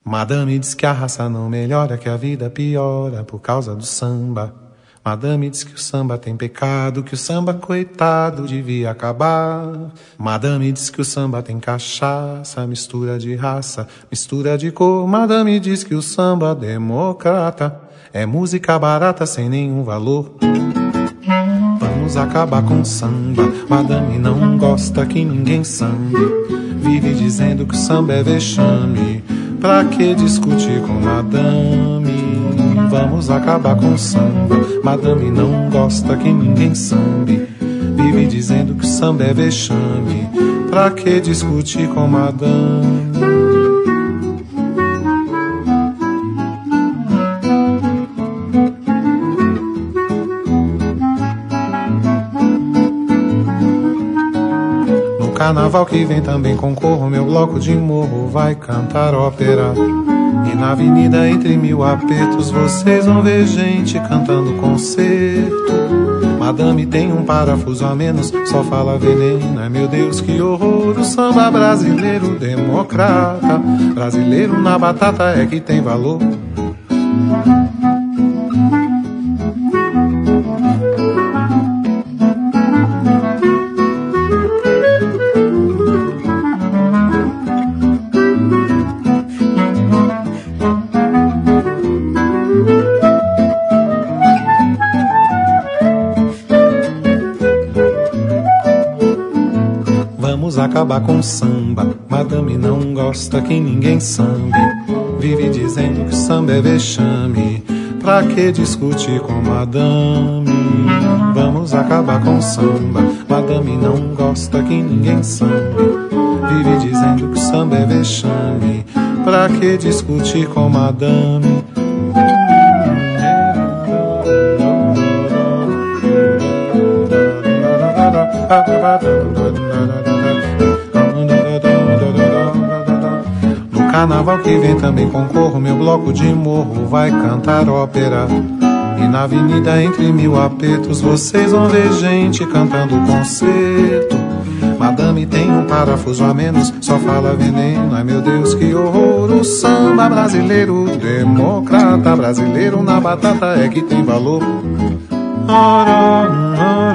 Madame diz que a raça não melhora, que a vida piora por causa do samba. Madame diz que o samba tem pecado, que o samba, coitado, devia acabar. Madame diz que o samba tem cachaça, mistura de raça, mistura de cor. Madame diz que o samba democrata é música barata sem nenhum valor. Vamos acabar com o samba. Madame não gosta que ninguém sambe. Vive dizendo que o samba é vexame. Pra que discutir com madame? Vamos acabar com o samba. Madame não gosta que ninguém sambe. Vive dizendo que o samba é vexame. Pra que discutir com madame? Carnaval que vem também concorro, meu bloco de morro vai cantar ópera. E na avenida entre mil apertos vocês vão ver gente cantando concerto. Madame tem um parafuso a menos, só fala veneno. Ai meu Deus, que horror, o samba brasileiro democrata. Brasileiro na batata é que tem valor. Acabar com samba. Madame não gosta que ninguém sambe. Vive dizendo que samba é vexame. Pra que discutir com madame? Vamos acabar com samba. Madame não gosta que ninguém sambe. Vive dizendo que samba é vexame. Pra que discutir com madame? No carnaval que vem também concorro, meu bloco de morro vai cantar ópera. E na avenida entre mil apertos vocês vão ver gente cantando concerto. Madame tem um parafuso a menos, só fala veneno. Ai meu Deus, que horror, o samba brasileiro democrata. Brasileiro na batata é que tem valor.